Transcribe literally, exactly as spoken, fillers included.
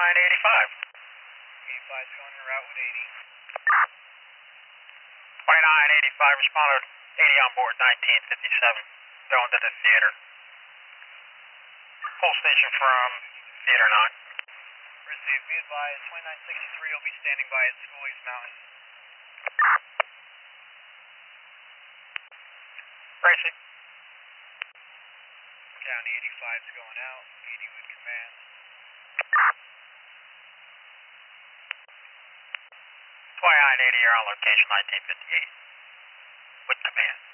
nine eighty-five. eighty-five is going en route with eighty. twenty-nine eighty-five responded, eighty on board, nineteen fifty-seven, going to the theater. Full station from Theater nine. Received. Be advised, twenty-nine sixty-three will be standing by at Schoolies Mountain. Racing. County eighty-five is going out, eighty would command. twenty-nine eighty, you're on location, nineteen fifty-eight. With command.